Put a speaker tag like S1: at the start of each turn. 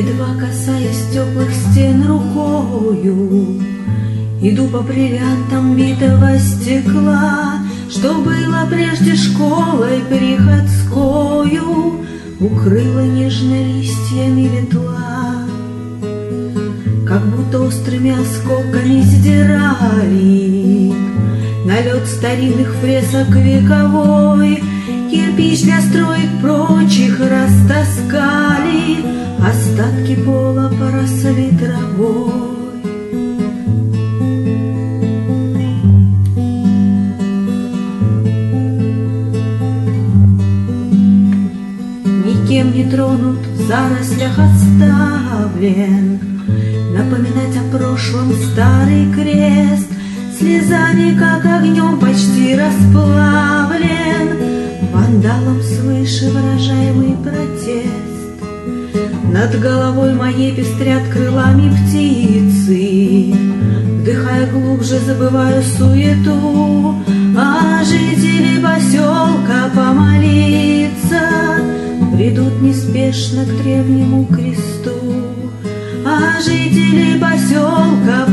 S1: Едва касаясь теплых стен рукою, иду по бриллиантам битого стекла, что было прежде школой приходскою, укрыла нежно листьями ветла. Как будто острыми осколками сдирали налет старинных фресок вековой, кирпич для строек прочих растаскали, остатки пола поросли травой. Никем не тронут, в зарослях оставлен, напоминать о прошлом старый крест, слезами, как огнем, почти расплавлен, вандалом свыше выражаемый протест. Над головой моей пестрят крылами птицы, вдыхая глубже, забываю суету, а жители поселка помолиться придут неспешно к древнему кресту, а жители поселка